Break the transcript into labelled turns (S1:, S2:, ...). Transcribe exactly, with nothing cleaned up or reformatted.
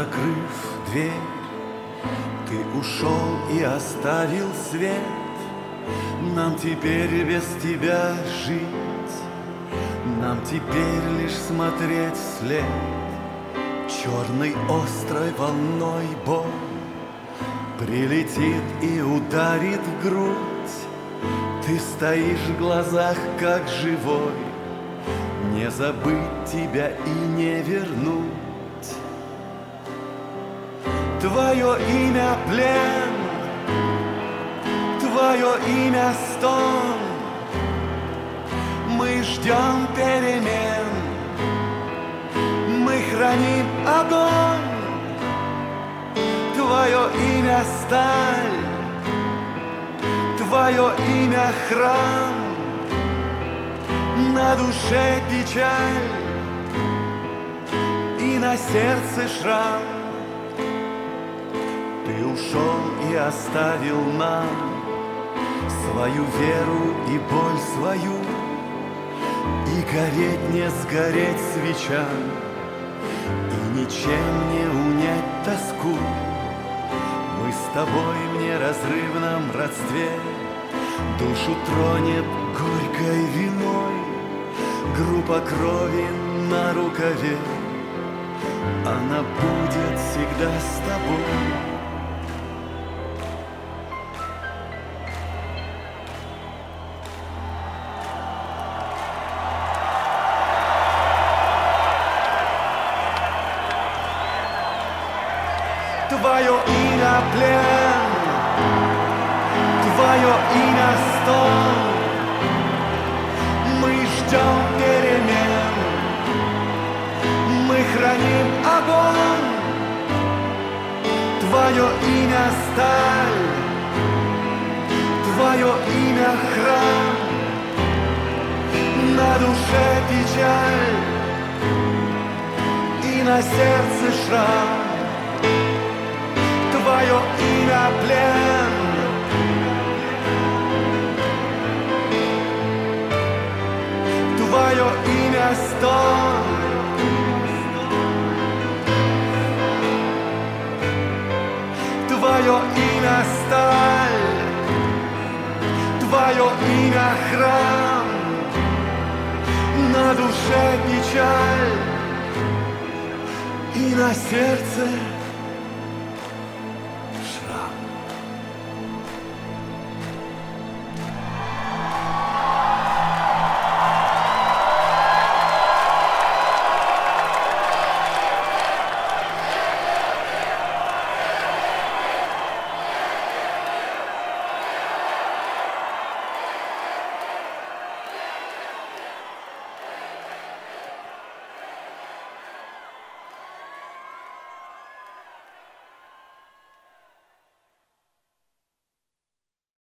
S1: закрыв дверь, ты ушел и оставил свет. Нам теперь без тебя жить, нам теперь лишь смотреть вслед. Черной острой волной боль прилетит и ударит в грудь. Ты стоишь в глазах, как живой, не забыть тебя и не вернуть. Твое имя плен, твое имя стон. Мы ждем перемен, мы храним огонь. Твое имя сталь, твое имя храм. На душе печаль и на сердце шрам. Ты ушел и оставил нам свою веру и боль свою, и гореть не сгореть свечам, и ничем не унять тоску. Мы с тобой в неразрывном родстве, душу тронет горькой виной группа крови на рукаве. Она будет всегда с тобой. Твое имя плен, твое имя стон. Мы ждем перемен, мы храним огонь. Твое имя сталь, твое имя храм. На душе печаль и на сердце шрам. Твое имя плен, твое имя стон. Твое имя сталь, твое имя храм. На душе печаль и на сердце